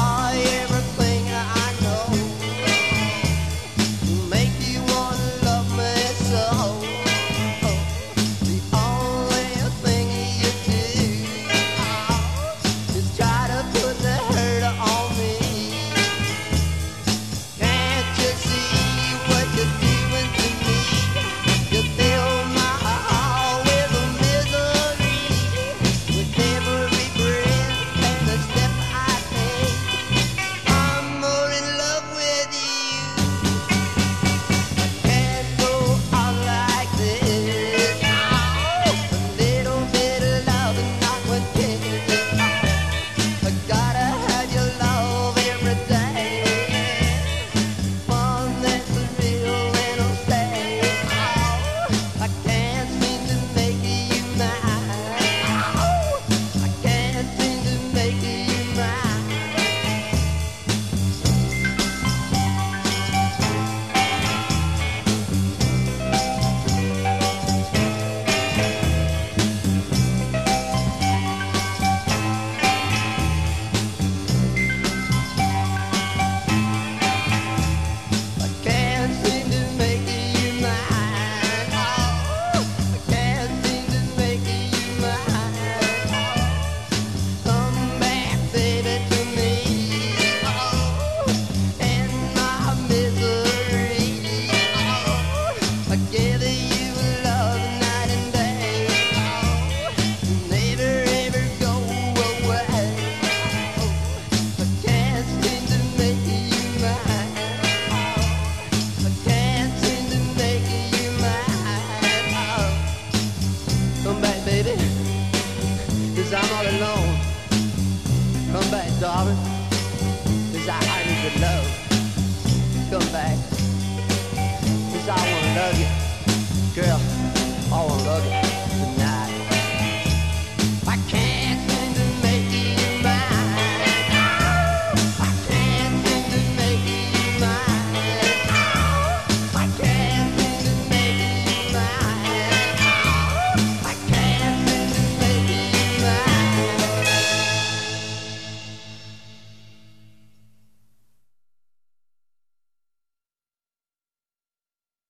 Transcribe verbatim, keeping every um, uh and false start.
everything I know make you wanna love me so. The only thing you do is try to put the hurt on me. Can't you see what you're doing to me? You fill my heart with misery, with every breath and a step I take. I'm more in love with you. Can't go on like this. A little bit of love and not one kiss. I gotta have your love every day. One that's real and I'll stay. I can't seem to make you mine. I can't seem to make you mine. I can't seem to make you mine. I can't seem to make you mine. Come back, baby, to me. In my misery, I give you love night and day. Never ever go away. I can't seem to make you mine. I can't seem to make you mine. Come back, baby, 'cause I'm all alone. Come back, darling, 'cause I need your love.